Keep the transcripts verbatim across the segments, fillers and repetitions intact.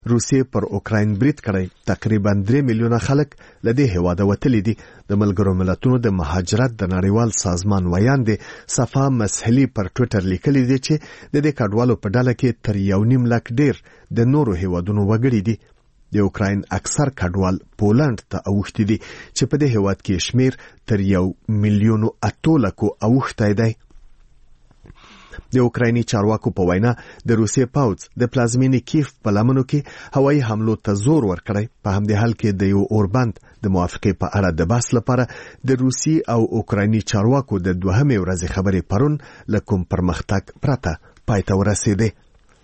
روسیې پر اوکراین برید کړی. تقریبا درې میلیونه خلک له دې هیواده وتلي دي. د ملګرو ملتونو د مهاجرت د نړیوال سازمان ویاند صفا مسحلي پر ټوئیټر لیکلي دي چې د دې کډوالو په ډله کې تر یو نیم لک ډیر د نورو هیوادونو وګړي دي. د اوکراین اکثر کډوال پولند ته اوښتي دي چې په دې هیواد کې شمیر تر یو میلیون اتو لکو اوښتی دی. د اوکرایني چارواکو په وینا د روسیې پوځ د پلازمینې کیف په لمنو کې هوایي حملو ته زور ورکړی. په همدې حال کې د یو اوربند د موافقې په اړه د بحث لپاره د روسي او اوکرایني چارواکو د دوهمې ورځې خبرې پرون له کوم پرمختګ پرته پای ته ورسېدې.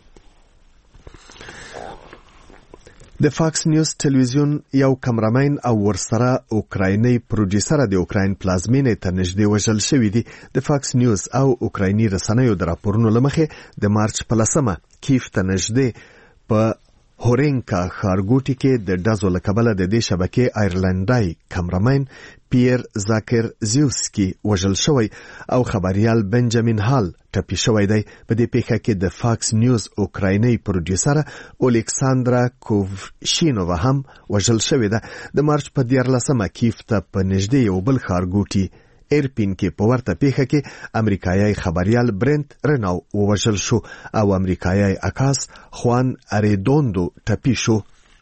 د فاکس نیوز ټلویزیون یو کمرمین او ورسره اوکرایني پروډوسر د اوکراین پلازمینې ته نږدې وژل شوی دی. د فاکس نیوز او اوکرایني رسنیو د راپورونو لمخې د مارچ په لسمه کیف ته نږدې په هورینکا ښارګوټي کې د ډزو له کبله د دې شبکې آیرلنډای کمرمین پیر زاکر زیوسکی وژل شوی او خبريال بنجامین هال ټپي شوی دی. په دې پیښه کې د فاکس نیوز اوکرایني پروډوسر الیکساندرا کووشینووا هم وژل شوی ده. د مارچ په دیارلسمه کیف ته په نږدې یو بل ښارګوټي ایرپین کې په ورته پیښه کې امریکایي خبريال برنت رناو ووژل شو او امریکایي عکاس خوان اریدوندو ټپي شو.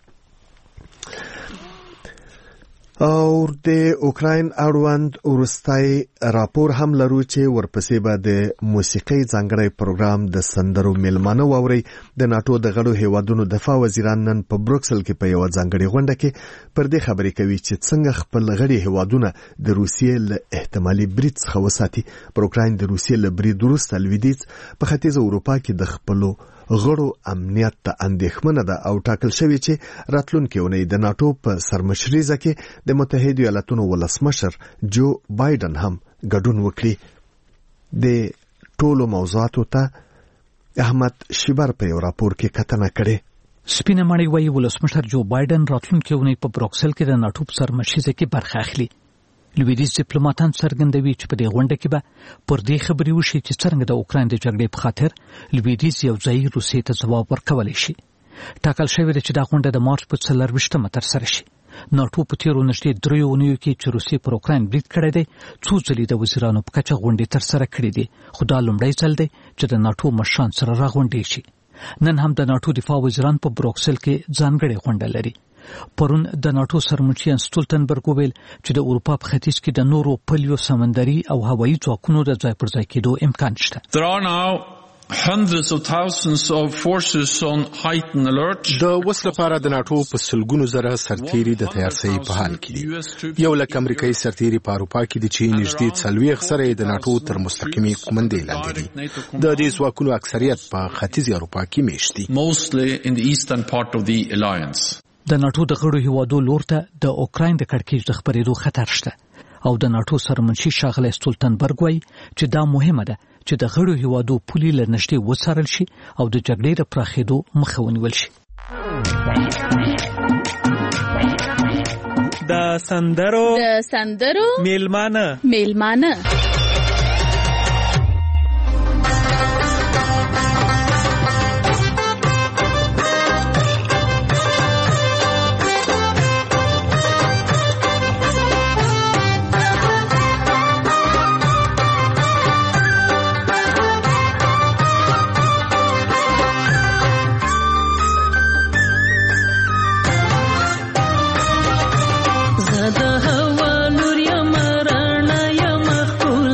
او د اوکراین اړوند ورستای راپور هم لرو چې ورپسې به د موسیقي ځانګړی پروګرام د سندرو میلمانه واوري. د ناتو د غړو هیوادونو دفاع وزیران نن په بروکسل کې په یو ځانګړي غونډه کې پر دې خبرې کوي چې څنګه خپل غړي هیوادونه د روسیې له احتمالي برید څخه وساتي. پر اوکراین د روسیې له برید وروسته لویدیځ په ختیځ اروپا کې د خپلو غړو امنیت ته اندېښمنه ده او ټاکل شوی چې راتلونکي اونۍ د ناتو په سرمشريزه کې د متحده ایالاتونو ولسمشر جو بایدن هم ګډون وکړي. د ټولو موضوعاتو ته احمد شیبر په یو راپور کې کتنه کړې. سپینه ماڼۍ وايي ولسمشر جو بایدن راتلونکي اونۍ په بروکسل کې د ناتو په سرمشريزه کې برخه اخلي. لویدیځ ډیپلوماټان څرګندوي چې په دې غونډه کې به پر دې خبرې وشي چې څنګه د اوکراین د جګړې په خاطر لویدیځ یو ځای روسیې ته ځواب ورکولی شي. ټاکل شوی دی چې دا غونډه د مارچ په څلرویشتمه ترسره شي. ناټو په تیرو نږدې دریو اونیو کې چې روسیې پر اوکراین برید کړی دی څو ځلې د وزیرانو په کچه غونډې ترسره کړې دي، خو دا لومړی ځل دی چې د ناټو مشران سره راغونډې شي. نن هم د ناټو دفاع وزیران په بروکسل کې ځانګړې غونډه لري. پرون د ناټو سرمنشي سټولټنبرګ ویل چې د اروپا په ختیځ کې د نورو پلیو سمندري او هوایي ځواکونو د ځای پر ځای کېدو امکان شته. There are now hundreds of thousands of forces on heightened alert. د وس لپاره د ناټو په سلګونو زره سرتیري د تیارسۍ په حال کې دي. یو لک امریکایي سرتیري په اروپا کې دي چې نږدې څلوېښت سره د ناټو تر مستقیمي قومندې لاندې دي. د دې ځواکونو اکثریت په ختیځ اروپا کې میشت دي. Mostly in the eastern part of the alliance. د ناټو د غړو هیوادو لور ته د اوکراین د کړکېچ د خپرېدو خطر شته او د ناټو سرمنشي ښاغلی سټولټنبرګ وایي چې دا مهمه ده چې د غړو هیوادو پولې له نږدې وڅارل شي او د جګړې د پراخېدو مخه ونیول شي. د سندرو د سندرو میلمانه میلمانه زه د هوا لور یم رڼا یم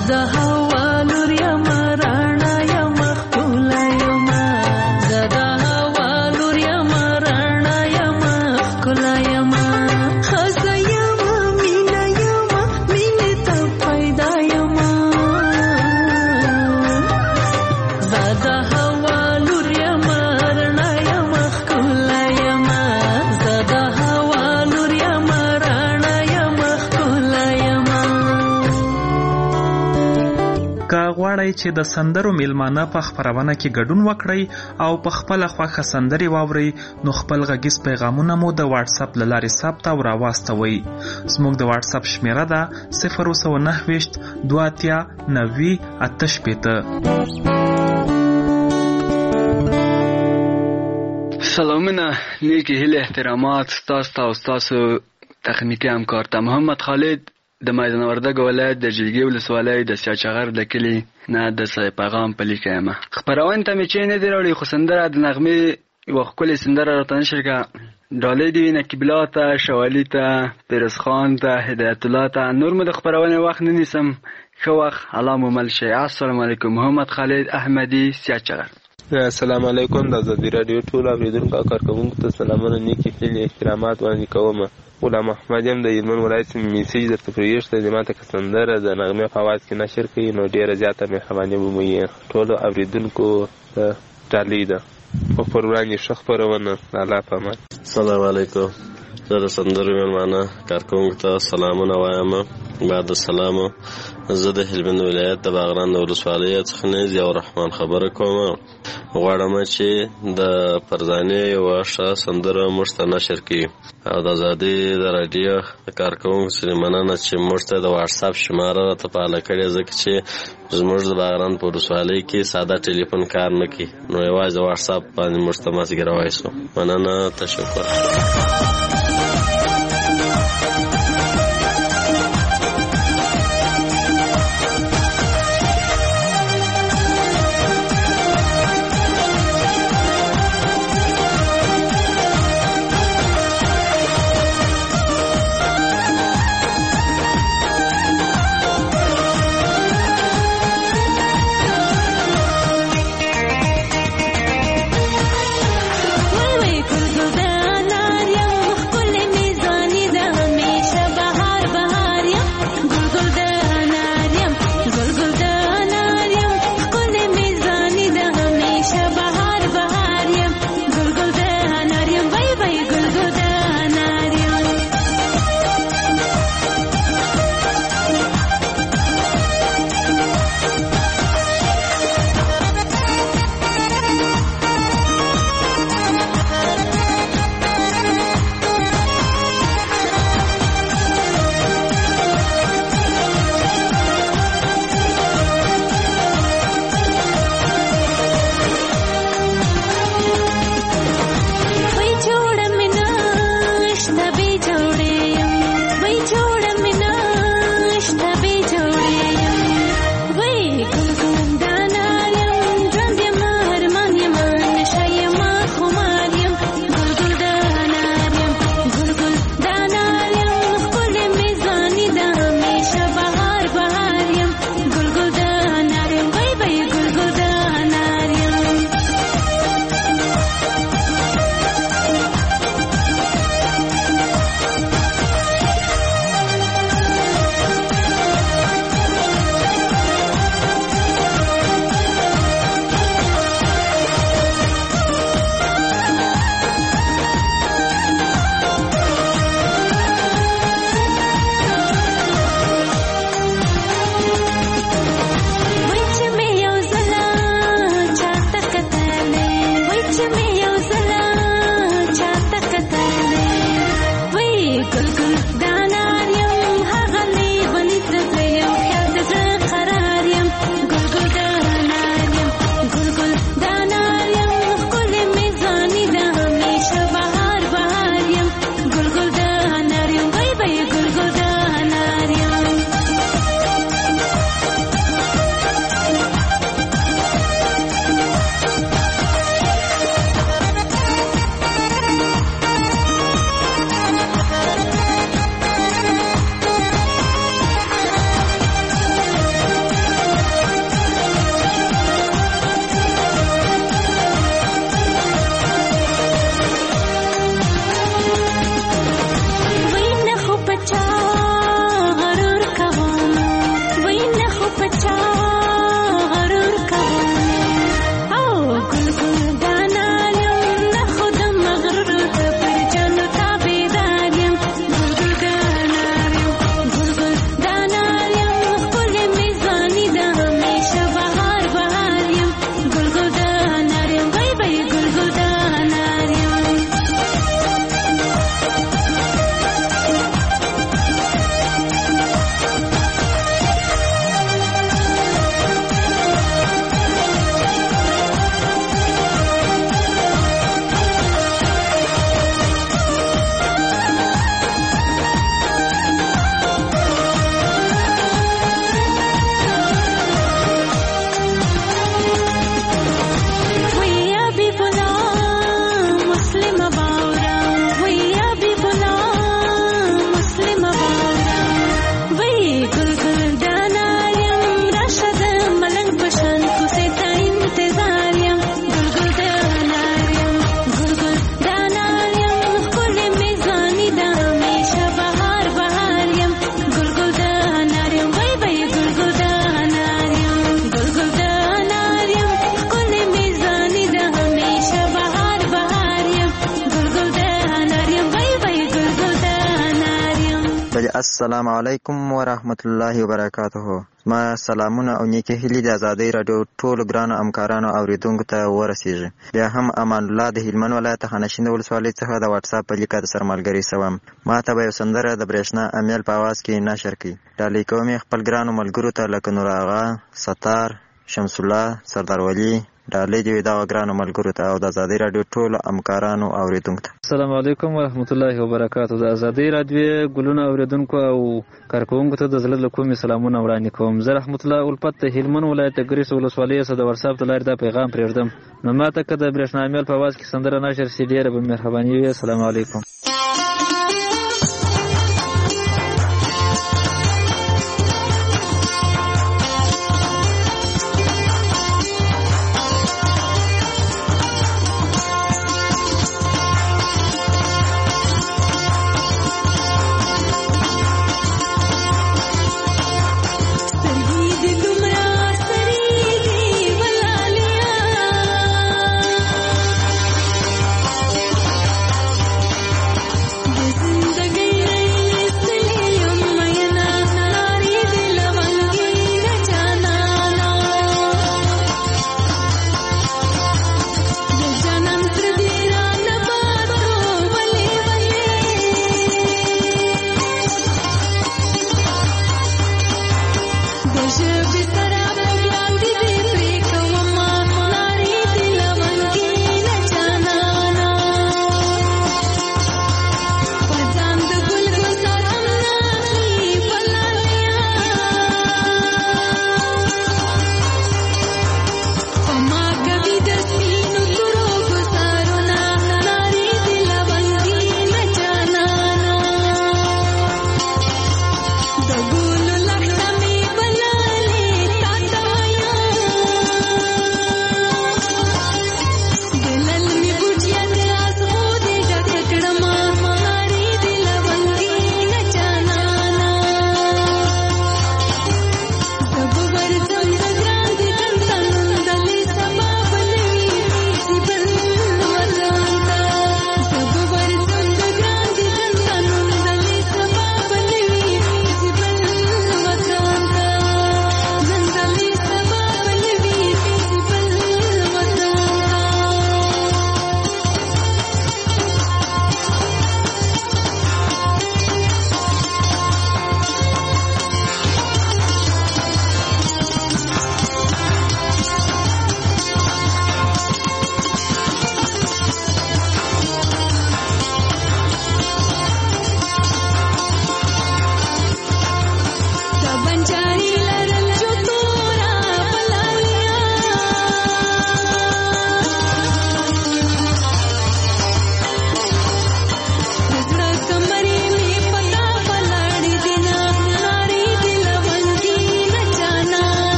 غواړئ چې د سندرو میلمانه په خپرونه کې ګډون وکړئ او په خپله خوښه سندرې واورئ نو خپل غږیز پیغامونه مو د واتس اپ له لارې ثبت او راواستوئ. زموږ د واتس اپ شمیره ده صفر اووه نهه ویشت دوه اتیا نوي اته شپېته. سلامونه، نیکی هیله احترامات ستاسو ته او ستاسو تخنیکي همکار ته. محمد خالد د میدان وردګ ولایت د جلګې ولسوالۍ د سیاچغر د کلي نه د سای پیغام په لیکه یم. خپرونه ته مې چې نه دی راوړی، خو سندره د نغمې یوه ښکلې سندره راته نشر کړه. ډالۍ دې وي نقیب الله ته، شوالي ته، پیرز خان ته، هدایت الله ته. نور مو د خپرونې وخت نه نیسم، ښه وخت، الله مو مل شي. السلام علیکم. محمد خالد احمدي، سیاچغر. السلام علیکم. د ازادي راډیو ټول اوریدونکو او کارکوونکو ته سلامونه، نیکې هیلې احترامات وړاندې کوم. غلام احمد یم د هلمند ولایت څخه. میسیج درته پرېږدم چې ماته که سندره د نغمې په اواز کې نشر کړي نو ډېره زیاته مهرباني به مو وي. ټولو اوریدونکو ته ډالۍ ده خو پر وړاندې ښه خپرونه. الله په امان. السلام علیکم. زه د سندرو میلمانه کارکوونکو ته سلامونه وایم. بعد السلام، زه د هلمند ولایت د باغران د ولسوالۍ څخه نیز یو رحمان خبره کوم. غواړم چې د پرزانې یوه ښه سندره موږ ته نشر کړي او د ازادي د راډیو د کارکوونکو څخه مننه چې موږ ته د واتس اپ شماره راته فعاله کړې، ځکه چې زموږ د باغران په ولسوالۍ کې ساده ټلیفون کار نه کوي، نو یوازې د واتس اپ باندې موږ ته مازدیګر وایسو. مننه، تشکر. وای وای پر ګلدان السلام علیکم ورحمت الله وبرکاته. ما سلامونه او نیکی هیلې د ازادۍ راډیو ټولو ګرانو همکارانو اوریدونکو ته ورسیږي. بیا هم امان الله د هلمند ولایت خانشین ولسوالۍ څخه د واتس اپ په لیکه د سرملګري سوم. ما ته به یو سندره د برېښنا امیل په आवाज کې نشر کړي. ډالۍ کوم خپل ګرانو ملګرو ته لکه نور آغا، ستار، شمس الله، سردار ولی. ډالۍ دی دا ګرانو ملګرو ته او د ازادۍ راډیو ټولو همکارانو اوریدونکو ته. السلام علیکم ورحمت الله وبرکاته. د ازادۍ راډیو ګلونه اوریدونکو او کارکونکو ته د زړه له کومې سلامونه وړاندې کوم. زه رحمت الله الفت د هلمند ولایت د ګریس ولسوالۍ څخه د واتس اپ د لارې دا پیغام پرېږدم. نو ماته که د برېښنا امیل په आवाज کې سندره نشر شي ډېره به مهرباني وي. السلام علیکم.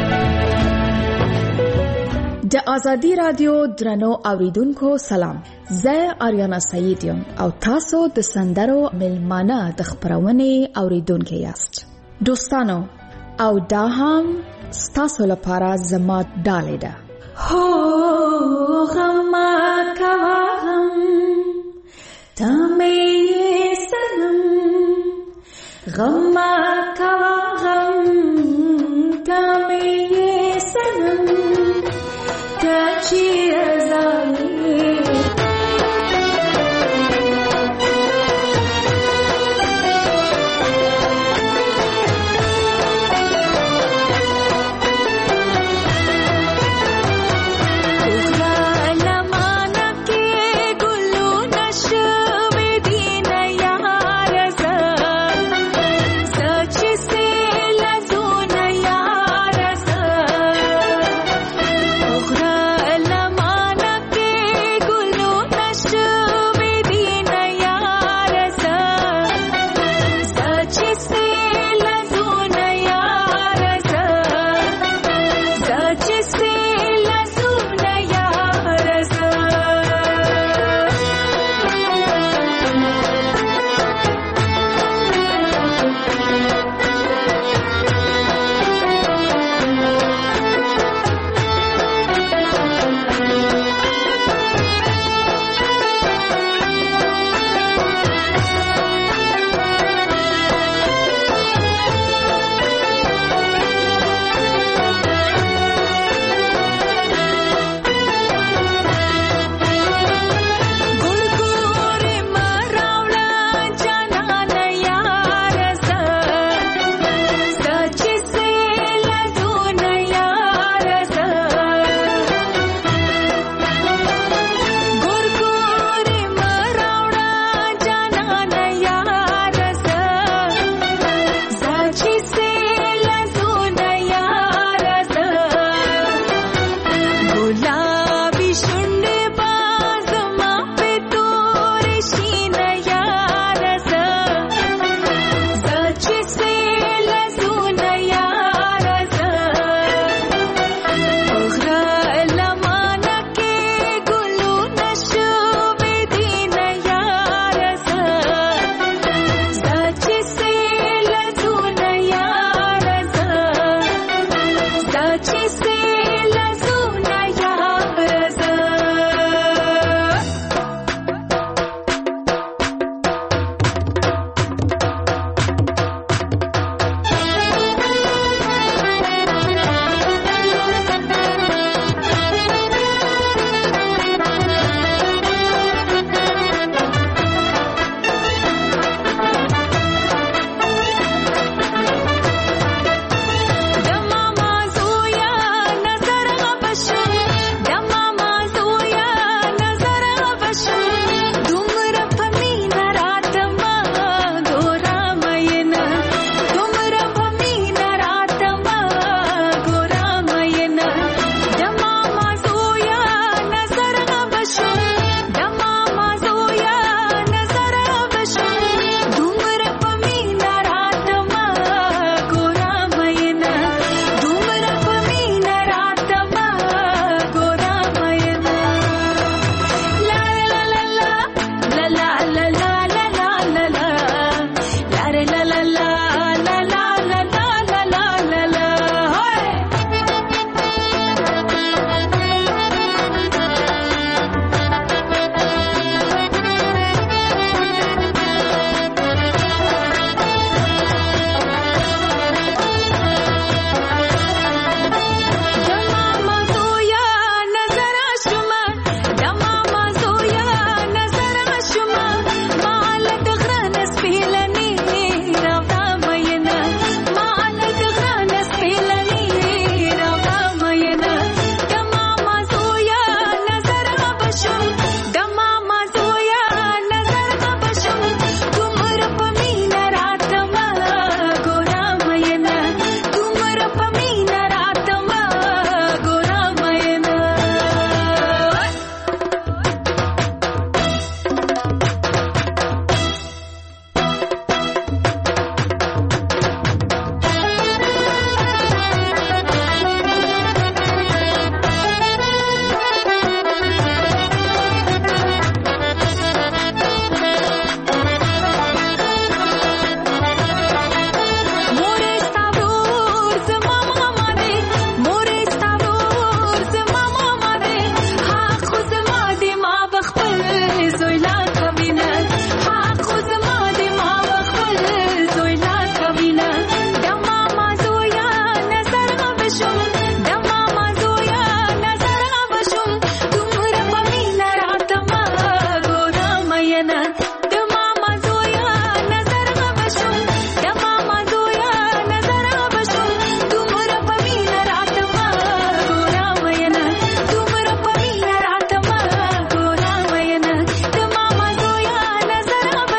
د ازادي رادیو درنو اوریدونکو سلام. زه آریانا سعید یم او تاسو د سندرو ملمانه د خپرونې اوریدونکي یاست. دوستانو او دا هم ستاسو لپاره زما ډالۍ ده. هو غما کوا غم تمه سنم غما کوا غم تمه سنم کچی ازانی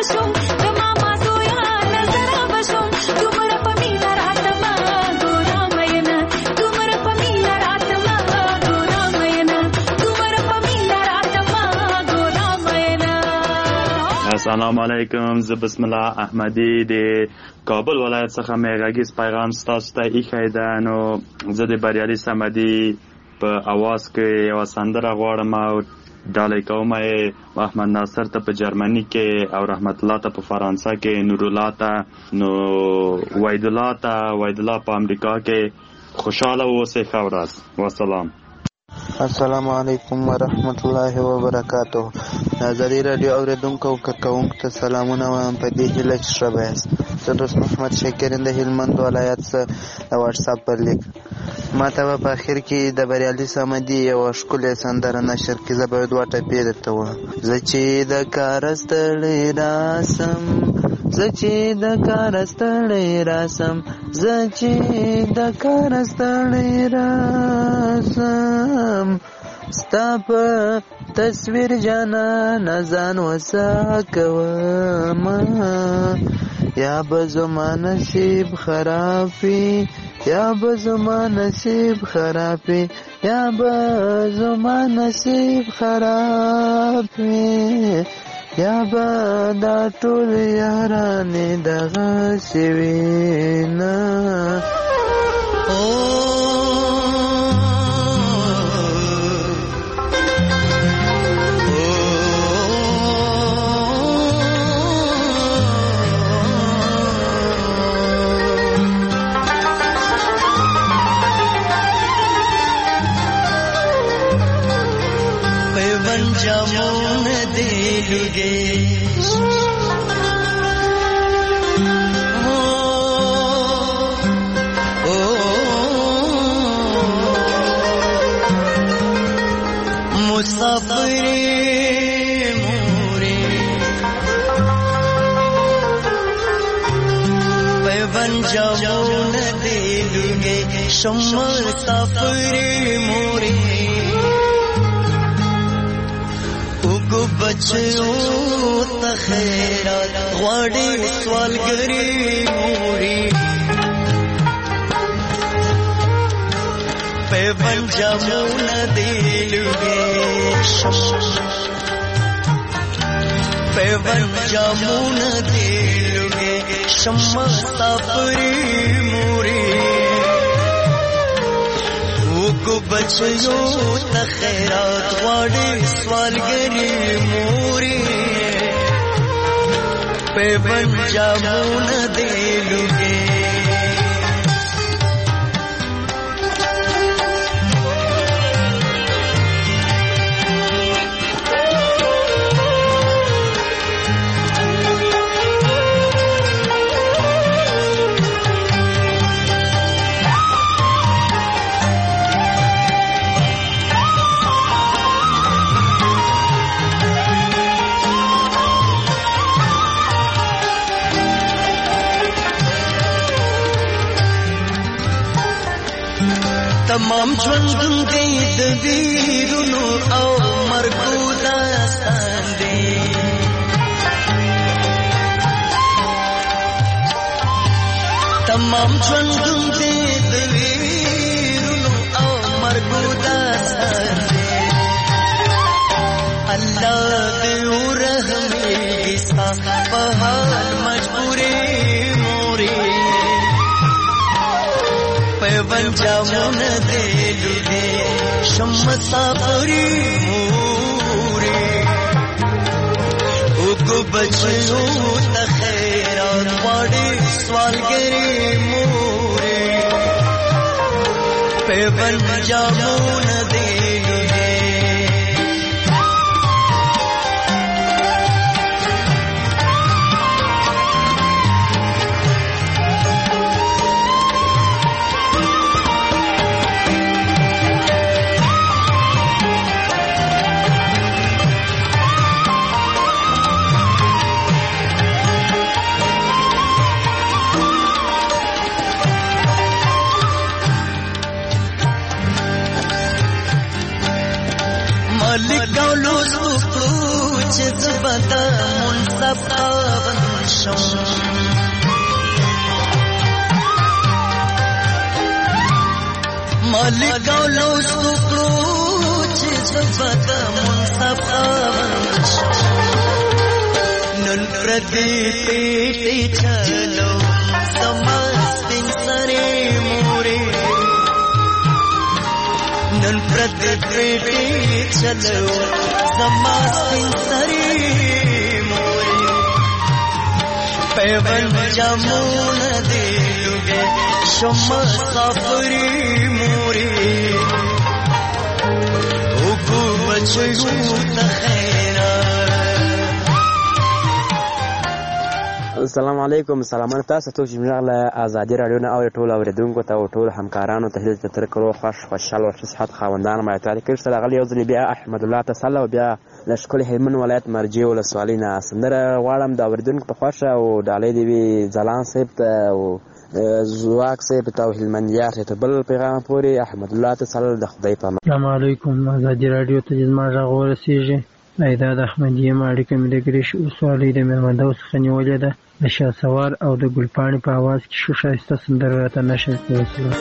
بشم د ماما زویا نظر بشم دومره په مینا راتما ګورا مینا دومره په مینا راتما ګورا مینا دومره په مینا راتما ګورا مینا. السلام علیکم. زه بسم الله احمدی د کابل ولایت څخه مې غږیز پیغام ستاسو ته ایښی ده. نو زه د بریالي صمدي په اواز کې یوه سندره غواړم او ډالۍ کوم یې محمد ناصر ته په جرمني کې او رحمت الله ته په فرانسه کې، نور الله ته، نو وحید الله ته، وحید الله په امریکا کې. خوشحاله اوسئ. ښه ورځ. والسلام. السلام علیکم ورحمت الله وبرکاته. ازادي رادیو اوریدونکو او کارکوونکو ته سلامونه وایم په دې هیله چې ښه یاست. زه دوست محمد شاکرین د هلمند ولایت څخه د واټساپ پر لیک ما ته په اخر کې د بریالي صمدي یوه ښکلې سندره نشر کړي. زه به یې دوه ټپې درته ووایم. زه چې د کاره ستړی راسم، زه چې د کاره ستړی راسم، زه چې د کاره ستړی راسم، ستا په تصویر جانانه ځان وسه کوم، یا به زما نصیب خراب وي، یا به زما نصیب خراب وي، یا به زما نصیب خراب وي، یا به دا ټول یارانې دغسې وي نه. جامون دیلوگے مسافر مورے پیون جامون دیلوگے شمع مسافر مورے بچو ته خیرات غواړي سوالګري موري پیوند جامونه دی لوګي پیوند جامونه دی لوګي شمع صافري موري کو بچو ته خیرات غواړي سوالګري موري پیوند جامونه دی لوګي تمام ژوندون دی د ویرونو او مرګو داستان دی تمام ژوندون دی د ویرونو او مرګو داستان دی الله دې ورحمېږي ستا په حال مجبورې مورې پیوند جامونه دی لوګي شمع صافري موري وګو بچو ته خیرات غواړي سوالګري موري پیوند جامونه دی لوګي مالک ګولو سوکو چې زبدا منصف شم مالک او لوس وکړو چې زبد منصف خاوند شم نن پردی پیټی چلو سمستین سره مورې نن پردی پیټی چلو سمستین سره مورې پیوند جامون دی لوګې شم صافری مورې وګو بچو ته خیرات السلام علیکم سلامونه تاسو ته چې موږ له ازادي رادیو نه او ټول اوریدونکو ته او ټول همکارانو ته هیله تر کړو خوش خوشاله او صحت خاوندان مې تعالی کړ سره غلی یو ځل بیا احمد الله تعالی او بیا له شکل هلمند ولایت مرجع ولسوالۍ نه سندره غواړم د اوریدونکو په خوښه او ډالۍ دی وی ځلان صاحب ته او زواک صاحب ته او هلمندیار ته بل پیغام پورې احمد الله تعالی د خدای په امان. السلام علیکم ازادي رادیو ته زما غږ ورسیږي ایداد احمدیه ماړیکه مې د ګریش اوسوالۍ د مېرمندو څخه نیولې ده د شاسوار او د ګلپاڼې په اواز کې ښه ښایسته سندره راته نشر کړې شوه.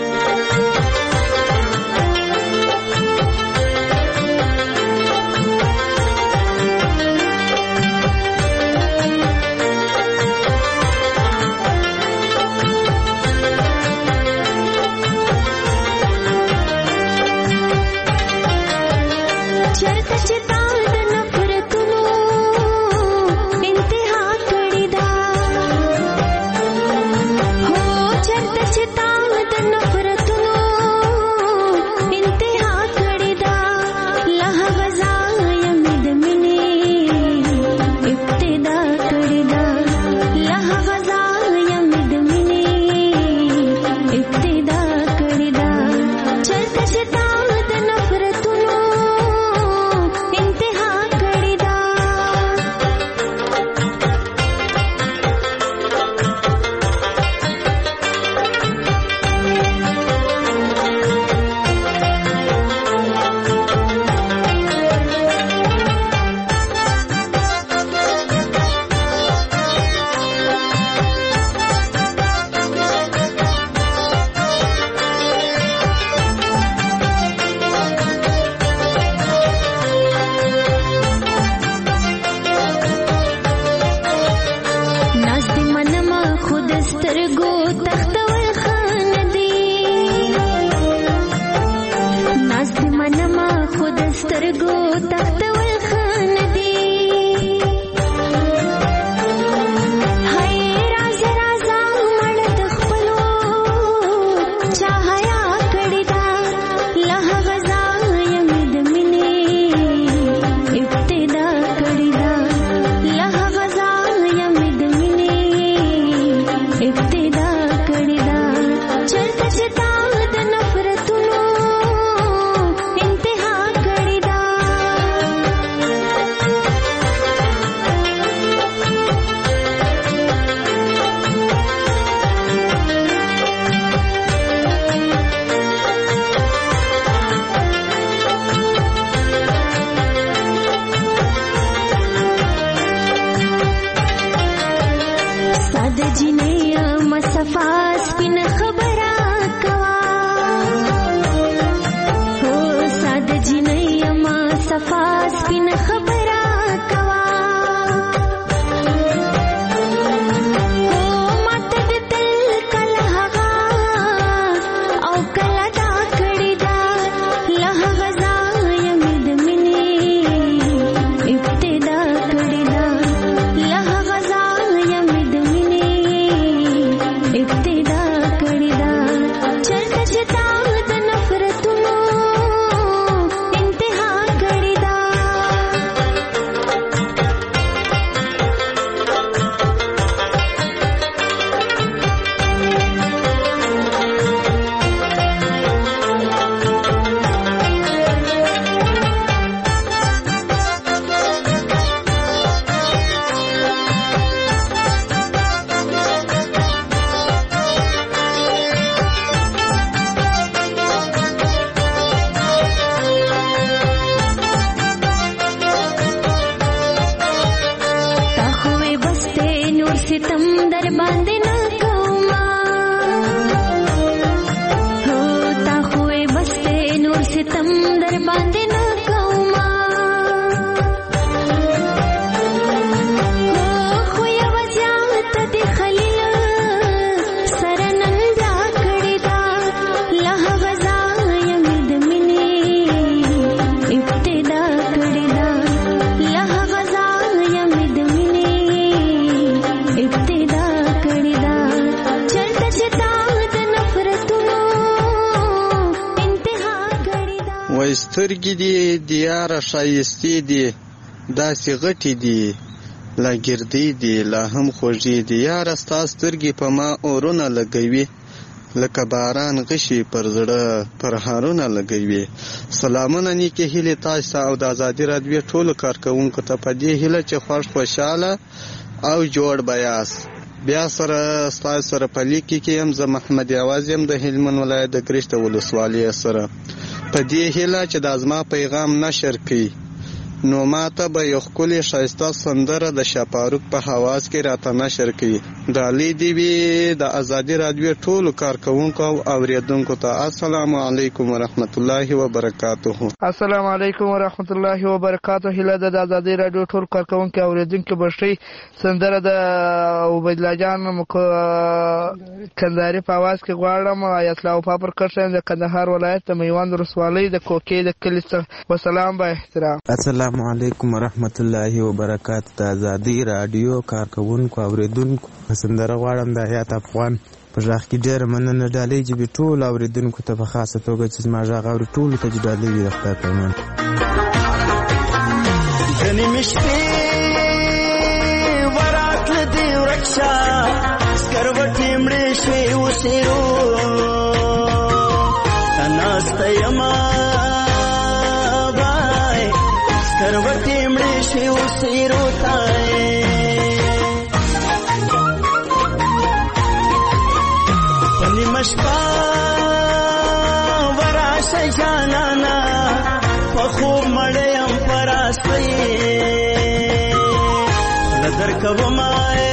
ابتدا کړی ستم در باندې نه کوما هو تا خوې بسته نور ستم در باندې نه کوما خو یو زیات دې خلیل سرنن بیا کړی دا له غزا یم د مینې ابتدا کړی دا له غزا یم د مینې ابتدا کړی دا چلته چتا د نفرتونو انتها کړی دا وای سترګې دي دیاره ښایستې دي داسې غټې دي لا ګردې دي لا هم خوږې دي یاره ستا سترګې په ما اورونه لګوي لکه باران غشي پر زړه پر هارونه لګوي. سلامونه نیکې هیلې تاسو ته او د ازادي راډیو ټولو کارکوونکو ته په دې هیله چې خوښ خوشحاله او جوړ به یاست. بیا سره ستاسو سره په لیک کې یم زه محمد یوازې یم د هلمند ولایت د ګرشته ولسوالۍ سره په دې هیله چې دا زما پیغام نشر کړي نو ماته به یو ښکلې ښایسته سندره د شاپاروک په حواس کې راته نشر کړي. ډالۍ دې وي د ازادي راډیو ټولو کارکوونکو او اورېدونکو ته. السلام علیکم ورحمت الله وبرکاته. السلام علیکم ورحمت الله وبرکاته. هیله ده د ازادي راډیو ټول کارکوونکو او اورېدونکو بشي سندره د عبید الله جان کندهاري په आवाज کې غواړم. آیت الله وفا پر کښه د کندهار ولایت د میوند ولسوالۍ د کوکې د کلي څخه. وسلام با احترام. السلام علیکم ورحمت الله وبرکاته. د ازادي راډیو کارکوونکو او اورېدونکو سندره غواړم د حیات افغان په غږ کې ډېره مننه. ډالۍ جبې ټول اورېدونکو ته په خاصه توګه چې زما غږ اوري ټولو ته ډالۍ وي د خدای په امان. ځنې مې شپې وراتله دې ورک شه سکروټې مړې شوې اوسېرو ته ناسته یمه بای سکروټې مړې شوې اوسېرو ته مشپا وراشه جانانا په خوب مړیم پراستی نظر کومای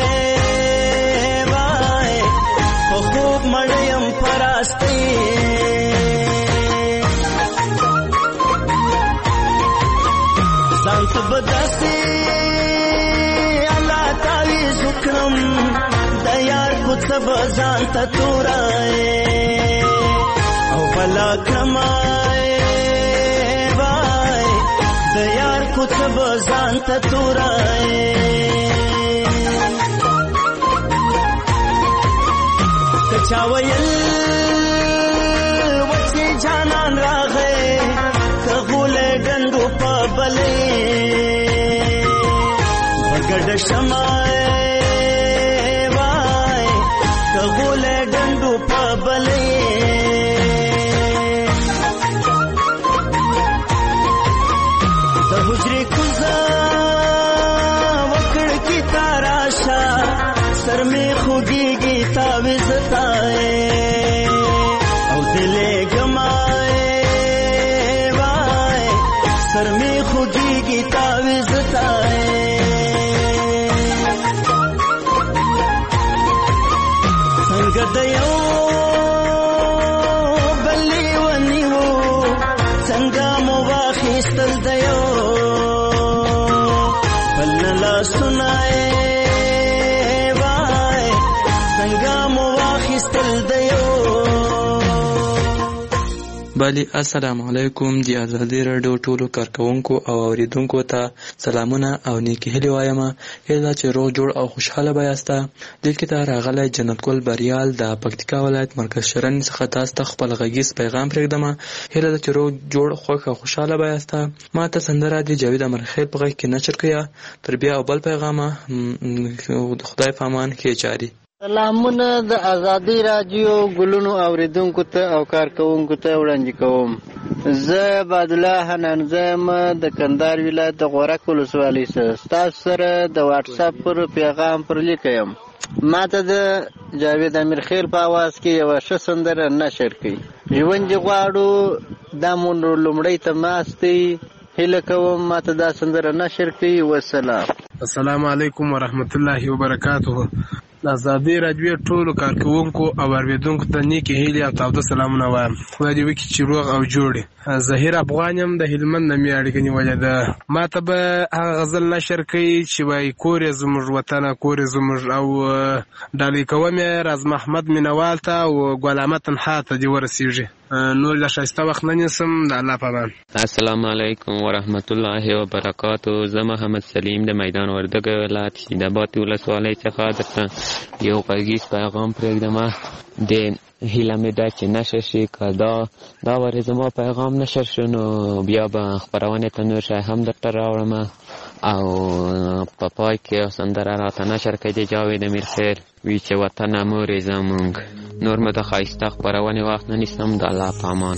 وای په خوب مړیم پراستی ځان ته بداسي الله تعالی زکرم د یار کوڅه بزان ته تورای او بلا کمای وای د یار کوڅه بزان ته تورای کچا ویل وڅې جانان راغې کغول ډنډو په بلې بغډ شمای کغول ډنډو په بلې د حجرې کوزه وکړ کی تاراشا سر می خوږیږي تاویز تای او دلې ګمای وای سر می خوږیږي تاویز تای څنګه د یو بلې ونیو څنګه مو واخیستل د یو بل نه لاسونه وای څنګه مو واخیستل د یو. بلی السلام علیکم. د ازادي راډیو ټولو کارکوونکو او اوریدونکو ته سلامونه او نیکی هیلې وایم. هیله چې روغ جوړ او خوشحاله به یاست. دلته ته راغلی جنت ګل بریال د پکتیکا ولایت مرکز شرن څخه تاسو ته خپل غږیز پیغام پرېږدم. هیله چې روغ جوړ خوښ او خوشحاله به یاست. ما ته سندره د جاوید امرخیل په غږ کې نشر کړه. تر بیا او بل پیغام خدای په امان کې جاری. سلامونه د ازادي راډیو ګلونو اوریدونکو ته او کارکوونکو ته وړاندې کوم. زه عبد الله حنان زم د کندهار ولایت د غورک ولسوالۍ څخه تاسو سره د واتس اپ پر پیغام پر لیکم. ماته د جاوید امیرخیل په आवाज کې یو ښه سندره نشر کړي. ژوند غواړو د مونږ لومړی ته ماستي هله کوم ماته دا سندره نشر کړي. والسلام. السلام علیکم ورحمت الله وبرکاته. د ازادۍ راډیو ټولو کارکوونکو او اوریدونکو ته نیکې هیلې او تاوده سلامونه وایم. خدای دې وکړي چې روغ او جوړ یې. ظهیر افغان یم د هلمند نه مې اړیکه نیولې ده. ما ته به هغه غزل نشر کوي چې وایي کور یې زموږ وطنه کور یې زموږ، او ډالۍ کوم یې راز محمد مینوال ته او ګلامه تنها ته دې ورسېږي. نور له ښایسته وخت نه نیسم. د الله په امان. السلام علیکم ورحمت الله وبرکاته. زه محمد سلیم د میدان وردګو ولایت شیداباد ولسوالۍ څخه درته یو غږیز پیغام پرېږدم. د هیله مې ده چې نشر شي. که دا دا ورې زما پیغام نشر شو نو بیا به خپرونې ته نور شی هم درته راوړم. او په پای کې یو سندره راته نشر کړي د جاوید امیرخیل وی چې وطنه مورې زمونږ. نور مې د ښایسته خپرونې وخت نه نیسم. د الله په امان.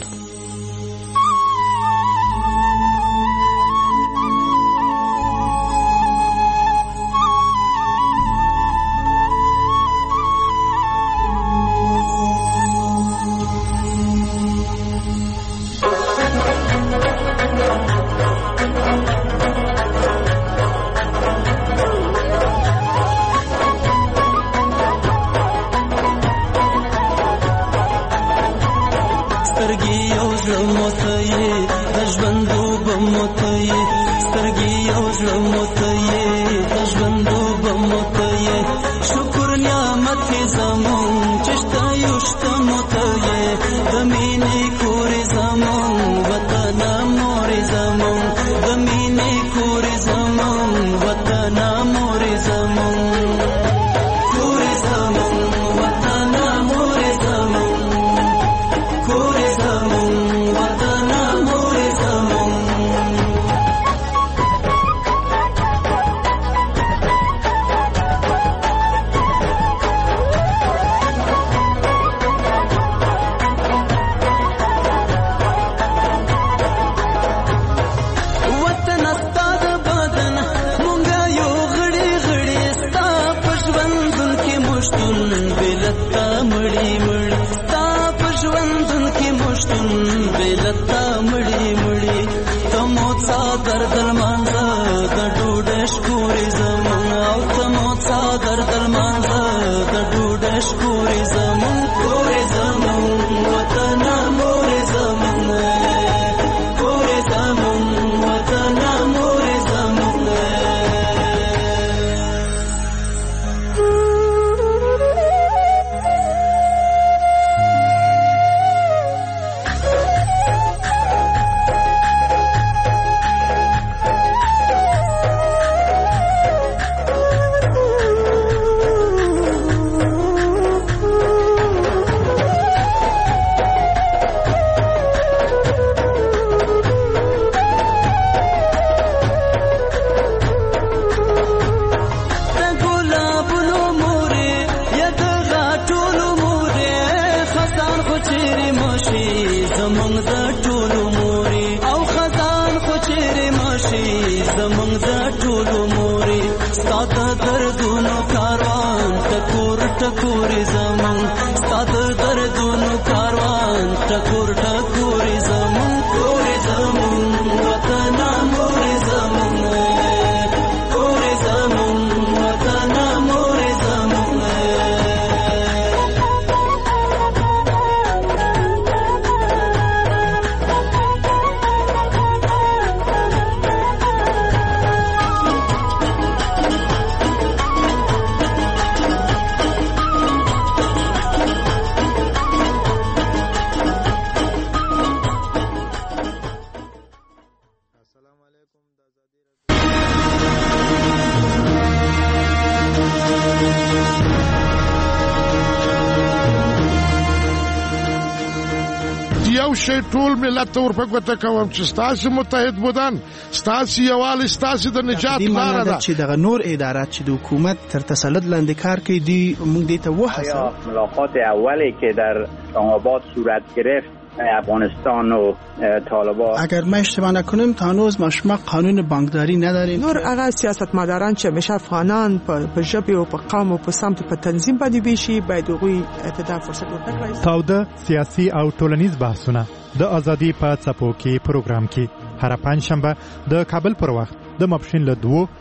ټول ملت ته ورپګوته کوم چې ستاسو متحد بودن ستاسو یووالی ستاسو د نجات لاره ده. چې دغه نور ادارات چې د حکومت تر تسلط لاندې کار کوي دی موږ دې ته وهڅوو. ملاقات اولی که در اسلام‌آباد صورت گرفت افغانستان و طالبان، اگر ما اشتباه نکنیم تا هنوز ما شما قانون بانکداری نداریم. نور هغه سیاستمداران چې همیشه افغانان په ژبه او په قوم او په سمت په تنظیم باندې بيشي باید هغوی اعتدال فرصت ورکړي. تاوده سیاسي او ټولنیز بحثونه د ازادي په څپو کې پروګرام کې هر پنځ شنبه د کابل پر وخت د ماپښین له دوه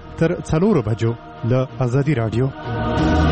تر څلورو بجو له ازادي رادیو.